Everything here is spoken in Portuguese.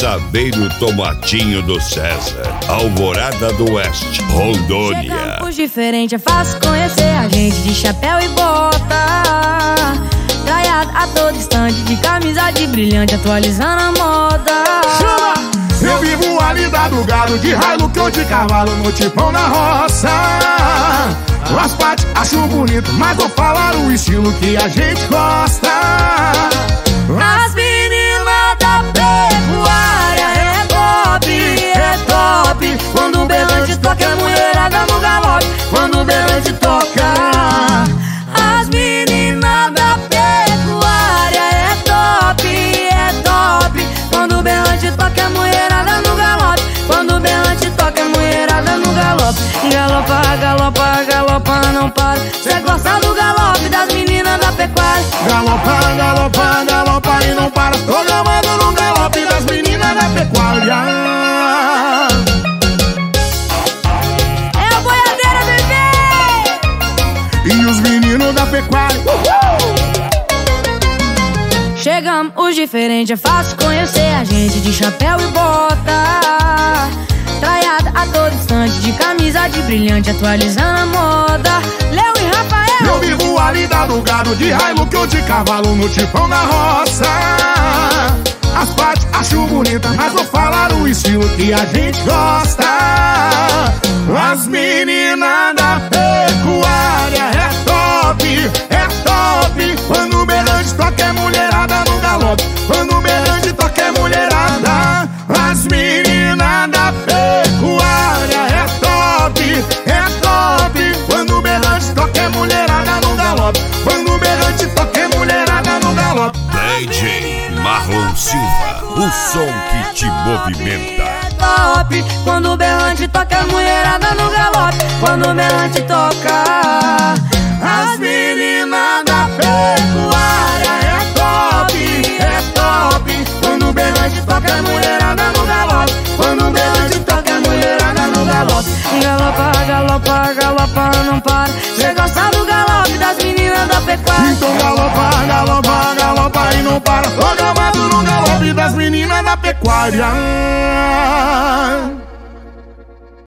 Saveiro Tomatinho do César, Alvorada do Oeste, Rondônia. Chegamos diferente, é fácil conhecer a gente de chapéu e bota, traiado a todo instante, de camisa de brilhante, atualizando a moda. Chama! Eu vivo ali da do gado, de Hilux ou de cavalo, no tipão na roça. As partes acho bonito, mas vou falar o estilo que a gente gosta. As meninas da pecuária é top. Quando o berrante toca, a mulherada no galope. Quando o berrante toca. As meninas da pecuária é top. Quando o berrante toca, a mulherada no galope. Quando o berrante toca, a mulherada no galope. Galopa, galopa, galopa, não para. Cê gosta do galope das meninas da pecuária. Galopa, galopa, galopa e não para. Tô gamando no galope das meninas da pecuária. É a boiadeira, bebê! E os meninos da pecuária. Chegamos os diferentes, é fácil conhecer a gente de chapéu e bota, traiada a todo instante, de camisa de brilhante, atualizando a moda. Léo e Rafael. Eu vivo ali da do gado, de Hilux ou de cavalo, no tipão na roça. As partes acho bonita, mas vou falar o estilo que a gente gosta. As meninas da pecuária é top. Quando o berrante toca é mulherada no galope. Quando o berrante toca é mulherada. As meninas da pecuária é top. Quando o berrante toca é mulherada no galope. Quando o berrante toca é mulherada no galope. DJ Marlon Silva, o som que te movimenta. Top. Quando o berrante toca, a mulherada no galope. Quando o berrante toca. As meninas da pecuária é top. Quando o berrante toca, a mulherada no galope. Quando o berrante toca, a mulherada no galope. Galopa, galopa, galopa, não para. Cê gosta do galope das meninas da pecuária. Então galopa, galopa, galopa e não para. Tô gamado no galope das meninas da pecuária.